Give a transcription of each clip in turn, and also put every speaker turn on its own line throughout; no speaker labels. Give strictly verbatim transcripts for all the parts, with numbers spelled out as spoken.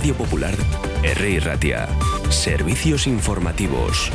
Radio Popular, R I Ratia. Servicios informativos.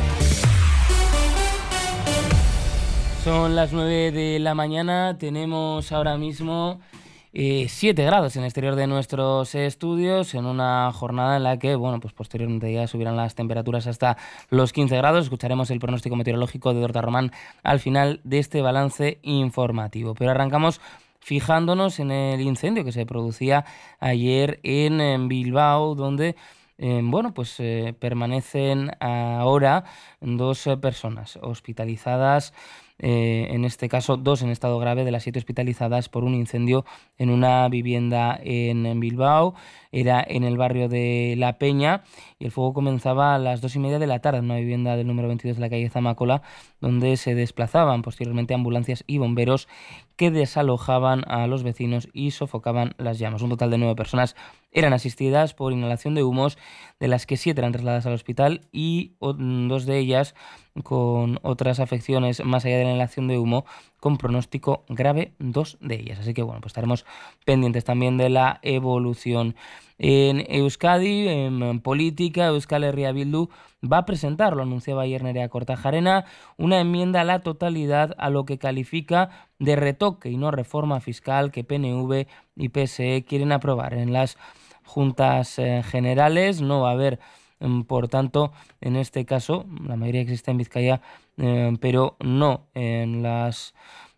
Son las nueve de la mañana, tenemos ahora mismo eh, siete grados en el exterior de nuestros estudios, en una jornada en la que, bueno, pues posteriormente ya subirán las temperaturas hasta los quince grados. Escucharemos el pronóstico meteorológico de Dorta Román al final de este balance informativo. Pero arrancamos fijándonos en el incendio que se producía ayer en, en Bilbao, donde Eh, bueno, pues eh, permanecen ahora dos eh, personas hospitalizadas, eh, en este caso dos en estado grave de las siete hospitalizadas por un incendio en una vivienda en, en Bilbao. Era en el barrio de La Peña y el fuego comenzaba a las dos y media de la tarde en una vivienda del número veintidós de la calle Zamacola, donde se desplazaban posteriormente ambulancias y bomberos que desalojaban a los vecinos y sofocaban las llamas. Un total de nueve personas eran asistidas por inhalación de humos, de las que siete eran trasladadas al hospital y dos de ellas con otras afecciones más allá de la inhalación de humo, con pronóstico grave, dos de ellas. Así que bueno, pues estaremos pendientes también de la evolución. En Euskadi, en política, Euskal Herria Bildu va a presentar, lo anunciaba ayer Nerea Kortajarena, una enmienda a la totalidad a lo que califica de retoque y no reforma fiscal que P N V y P S E quieren aprobar en las juntas eh, generales. No va a haber, eh, por tanto, en este caso, la mayoría existe en Vizcaya, eh, pero no en las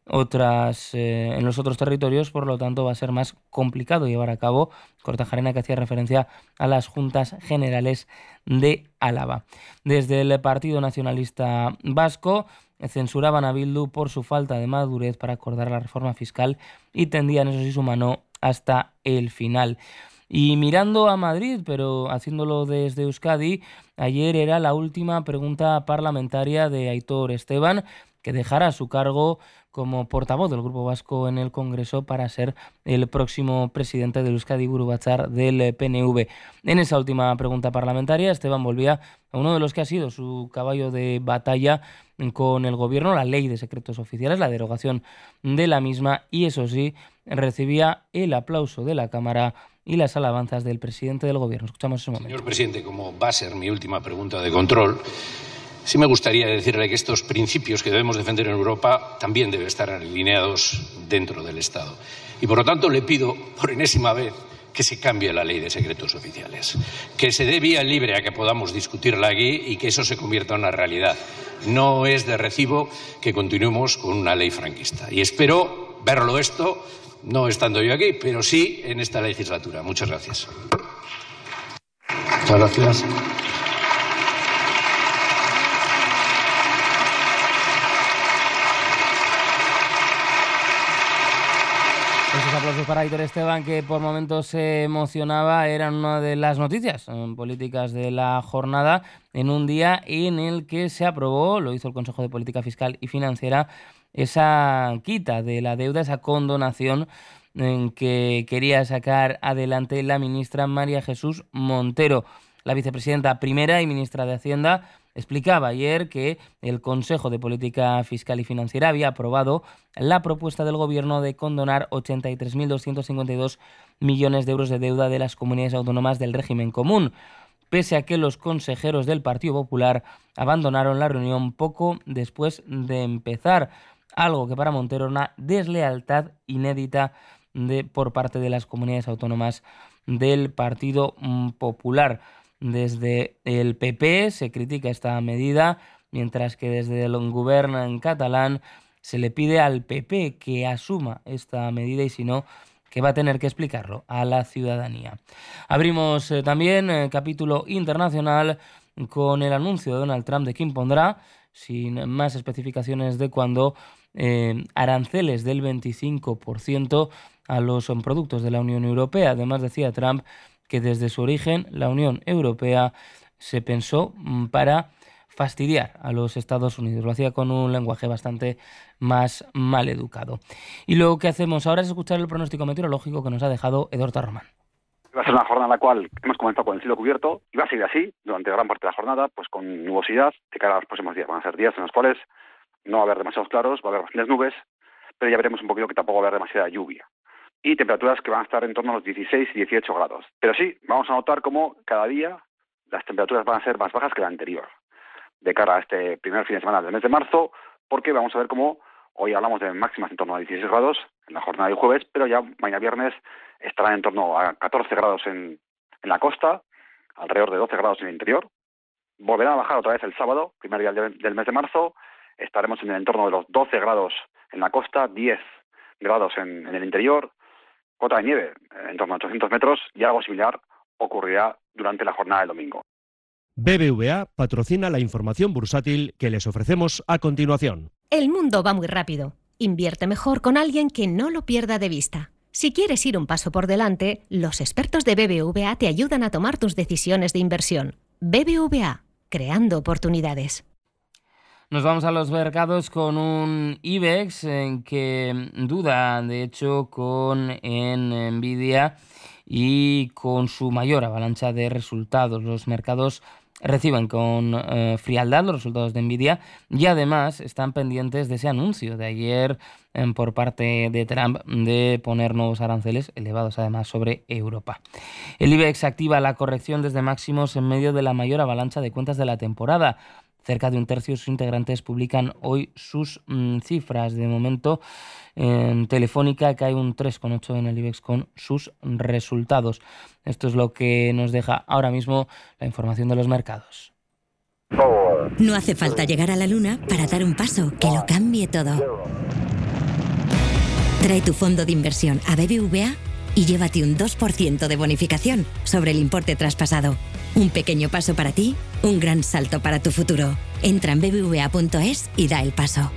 otras eh, en los otros territorios, por lo tanto va a ser más complicado llevar a cabo. Kortajarena, que hacía referencia a las juntas generales de Álava. Desde el Partido Nacionalista Vasco censuraban a Bildu por su falta de madurez para acordar la reforma fiscal y tendían, eso sí, su mano hasta el final. Y mirando a Madrid, pero haciéndolo desde Euskadi, ayer era la última pregunta parlamentaria de Aitor Esteban, que dejará su cargo como portavoz del Grupo Vasco en el Congreso para ser el próximo presidente del Euskadi Buru Batzar del P N V. En esa última pregunta parlamentaria, Esteban volvía a uno de los que ha sido su caballo de batalla con el gobierno, la ley de secretos oficiales, la derogación de la misma, y eso sí, recibía el aplauso de la Cámara y las alabanzas del presidente del gobierno. Escuchamos ese momento.
Señor presidente, como va a ser mi última pregunta de control, sí me gustaría decirle que estos principios que debemos defender en Europa también deben estar alineados dentro del Estado. Y por lo tanto le pido, por enésima vez, que se cambie la ley de secretos oficiales, que se dé vía libre a que podamos discutirla aquí y que eso se convierta en una realidad. No es de recibo que continuemos con una ley franquista. Y espero verlo esto, no estando yo aquí, pero sí en esta legislatura. Muchas gracias.
Muchas gracias.
Esos aplausos para Aitor Esteban, que por momentos se emocionaba, eran una de las noticias en políticas de la jornada, en un día en el que se aprobó, lo hizo el Consejo de Política Fiscal y Financiera, esa quita de la deuda, esa condonación en que quería sacar adelante la ministra María Jesús Montero. La vicepresidenta primera y ministra de Hacienda explicaba ayer que el Consejo de Política Fiscal y Financiera había aprobado la propuesta del Gobierno de condonar ochenta y tres mil doscientos cincuenta y dos millones de euros de deuda de las comunidades autónomas del régimen común, pese a que los consejeros del Partido Popular abandonaron la reunión poco después de empezar, algo que para Montero era una deslealtad inédita de, por parte de las comunidades autónomas del Partido Popular. Desde el P P se critica esta medida, mientras que desde el Gobierno en catalán se le pide al P P que asuma esta medida y si no, que va a tener que explicarlo a la ciudadanía. Abrimos eh, también eh, capítulo internacional con el anuncio de Donald Trump de que impondrá, sin más especificaciones de cuándo, eh, aranceles del veinticinco por ciento a los productos de la Unión Europea. Además, decía Trump que desde su origen la Unión Europea se pensó para fastidiar a los Estados Unidos. Lo hacía con un lenguaje bastante más mal educado. Y lo que hacemos ahora es escuchar el pronóstico meteorológico que nos ha dejado Dorta Román.
Va a ser una jornada en la cual hemos comenzado con el cielo cubierto y va a seguir así durante gran parte de la jornada, pues con nubosidad de cara a los próximos días. Van a ser días en los cuales no va a haber demasiados claros, va a haber bastantes nubes, pero ya veremos un poquito que tampoco va a haber demasiada lluvia. y temperaturas que van a estar en torno a los dieciséis y dieciocho grados. Pero sí, vamos a notar cómo cada día las temperaturas van a ser más bajas que la anterior, de cara a este primer fin de semana del mes de marzo, porque vamos a ver cómo hoy hablamos de máximas en torno a dieciséis grados en la jornada del jueves, pero ya mañana viernes estarán en torno a catorce grados en, en la costa, alrededor de doce grados en el interior. Volverán a bajar otra vez el sábado, primer día del, del mes de marzo, estaremos en el entorno de los doce grados en la costa, diez grados en, en el interior, cota de nieve en torno a ochocientos metros, y algo similar ocurrirá durante la jornada del domingo.
B B V A patrocina la información bursátil que les ofrecemos a continuación.
El mundo va muy rápido. Invierte mejor con alguien que no lo pierda de vista. Si quieres ir un paso por delante, los expertos de B B V A te ayudan a tomar tus decisiones de inversión. B B V A, creando oportunidades.
Nos vamos a los mercados con un IBEX en que duda, de hecho, con en Nvidia y con su mayor avalancha de resultados. Los mercados reciben con eh, frialdad los resultados de Nvidia y además están pendientes de ese anuncio de ayer eh, por parte de Trump de poner nuevos aranceles elevados además sobre Europa. El IBEX activa la corrección desde máximos en medio de la mayor avalancha de cuentas de la temporada. Cerca de un tercio de sus integrantes publican hoy sus mmm, cifras. De momento, en Telefónica cae un tres coma ocho en el IBEX con sus resultados. Esto es lo que nos deja ahora mismo la información de los mercados.
No hace falta llegar a la luna para dar un paso que lo cambie todo. Trae tu fondo de inversión a B B V A y llévate un dos por ciento de bonificación sobre el importe traspasado. Un pequeño paso para ti, un gran salto para tu futuro. Entra en b b v a punto es y da el paso.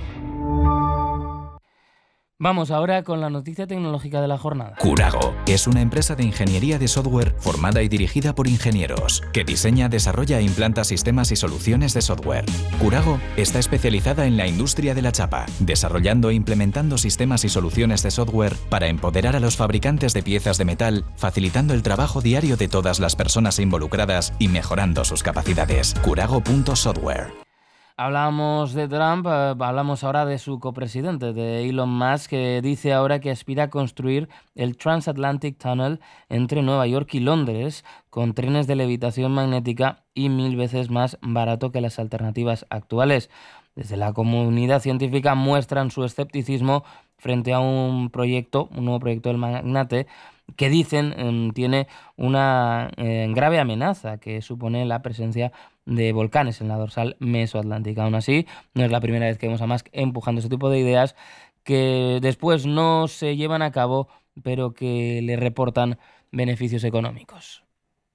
Vamos ahora con la noticia tecnológica de la jornada.
Kurago es una empresa de ingeniería de software formada y dirigida por ingenieros, que diseña, desarrolla e implanta sistemas y soluciones de software. Kurago está especializada en la industria de la chapa, desarrollando e implementando sistemas y soluciones de software para empoderar a los fabricantes de piezas de metal, facilitando el trabajo diario de todas las personas involucradas y mejorando sus capacidades. Kurago punto software.
Hablamos de Trump, eh, hablamos ahora de su copresidente, de Elon Musk, que dice ahora que aspira a construir el Transatlantic Tunnel entre Nueva York y Londres, con trenes de levitación magnética y mil veces más barato que las alternativas actuales. Desde la comunidad científica muestran su escepticismo frente a un proyecto, un nuevo proyecto del magnate, que dicen eh, tiene una eh, grave amenaza que supone la presencia de volcanes en la dorsal mesoatlántica. Aún así, no es la primera vez que vemos a Musk empujando ese tipo de ideas que después no se llevan a cabo, pero que le reportan beneficios económicos.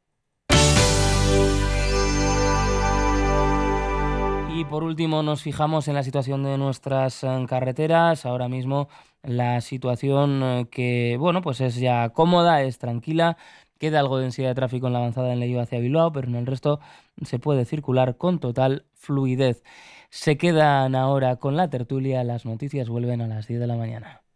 Y por último nos fijamos en la situación de nuestras carreteras. Ahora mismo la situación que, bueno, pues es ya cómoda, es tranquila. Queda algo de densidad de tráfico en la avanzada en Leio hacia Bilbao, pero en el resto se puede circular con total fluidez. Se quedan ahora con la tertulia. Las noticias vuelven a las diez de la mañana.